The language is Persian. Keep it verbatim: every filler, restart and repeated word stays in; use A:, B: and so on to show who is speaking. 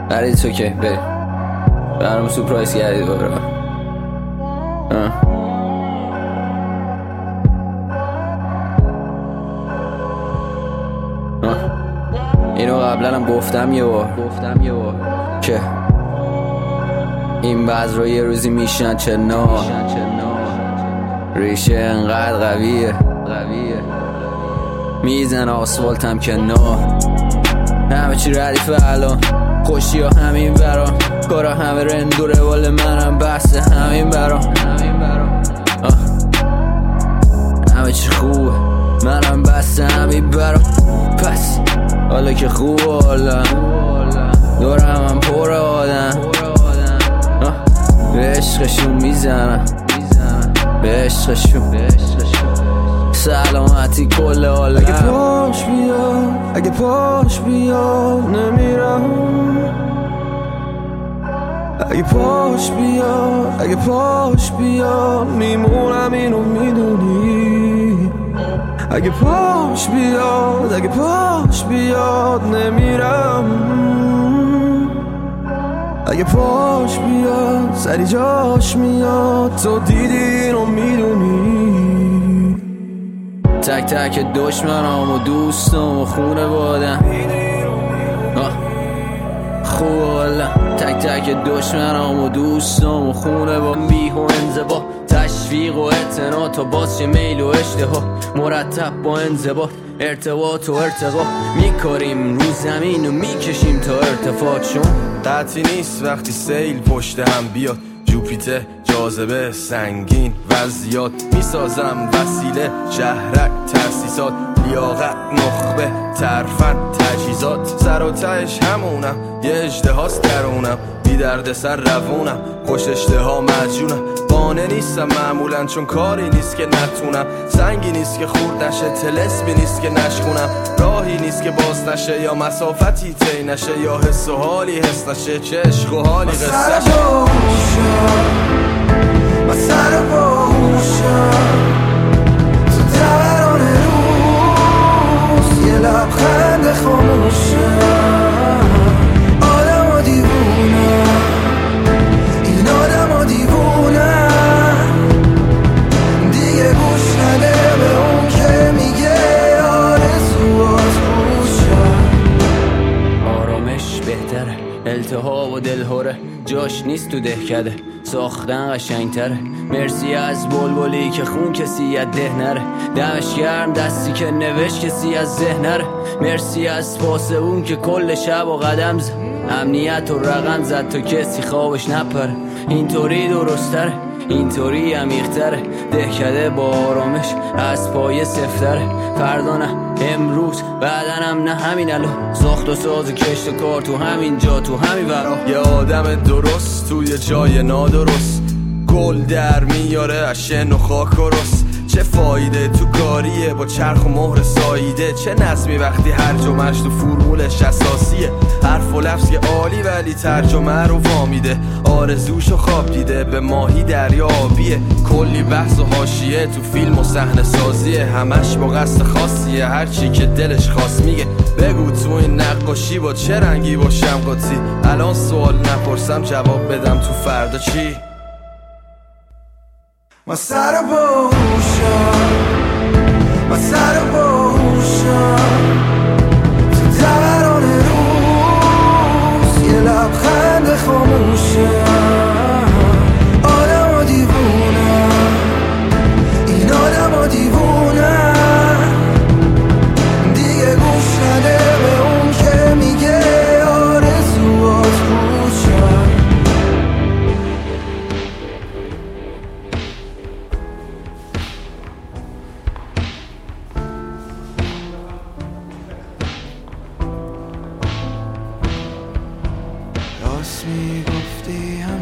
A: برای تو که بریم برام سورپرایز کردی دوباره. اینو قبلا هم گفتم یه بار گفتم یه بار که این بذر یه روزی میشن چه نا ریشه انقدر قویه میزن آسفالتم که نا همه چی ردیفه الان خوشی ها همین برام کارا همه رند و روال منم بحث همین برام همه چی خوبه منم بحث همین برام پس حالا که خوبه حالا دورم هم پر آدم به عشقشون میزنم به عشقشون سلامتی کل حالا
B: اگه پاش بیاد اگه پاش بیاد نمیرم اگه پاش بیاد اگه پاش بیاد میمونم اینو میدونی اگه پاش بیاد اگه پاش بیاد نمیرم اگه پاش بیاد سری جاش میاد تو دیدی اینو میدونی
A: تک تک دشمنام و دوستم و خونه بادم خوب حالا تک تک دشمنام و دوستم و خونه با میه و انزبا تشویق و اعتنا تا باز چه میل و اشتها مرتب با انضباط ارتباط و ارتقا میکاریم رو زمین و میکشیم تا ارتفاع چون
B: قطعی نیست وقتی سیل پشت هم بیاد جوپیتر جاذبه سنگین وضعیات میسازم وسیله شهرک تأسیسات لیاقت نخبه ترفن تجهیزات سر و تهش همونم یه اژدهاست درونم بی درد سر روونم خوش اشتها مجنونم قانع نیستم معمولا چون کاری نیست که نتونم سنگی نیست که خورد نشه طلسمی نیست که نشکنم راهی نیست که باز نشه یا مسافتی طی نشه یا حس و حالی حس نشه چه عشق و حالی قصه من سر باهوشم تو دوران روز یه لبخند خاموشم آدم و دیوونم این آدم و دیوونم دیگه گوش نده به اون که میگه آرزوات روشم
A: آرامش بهتره التهاب و دلهوره جاش نیست تو دهکده ساختن قشنگتره مرسی از بلبلی که خون کسی از ده نره دمش گرم دستی که نوشت کسی از ذهن نره مرسی از پاس اون که کل شب و قدم زد امنیت و رقم زد تا کسی خوابش نپره اینطوری درستره اینطوری عمیق‌تره دهکده با آرامش از پای سفتره فردا نه امروز بعدنم نه همین الان ساخت و ساز و کشت و کار تو همین جا تو همین برا
B: یه آدم درست توی جای نادرست گل در میاره از شن و خاک و رست چه فایده تو کاریه با چرخ و مهر ساییده چه نظمی وقتی هر جمعش تو فرمولش اساسیه حرف و لفظ که عالی ولی ترجمه رو وامیده آرزوشو خواب دیده به ماهی دریا آبیه کلی بحث و حاشیه تو فیلم و صحنه سازیه همش با قصد خاصیه هرچی که دلش خواست میگه بگو تو این نقاشی با چه رنگی باشم قاطی الان سوال نپرسم جواب بدم تو فردا چی من سر باهوشم من سر باهوشم تو دوران روز یه لبخند خاموشم آدم و دیوونم این آدم و دیوونم دیگه گوش نده به اون که میگه آرزوات روشم راست میگفتی هم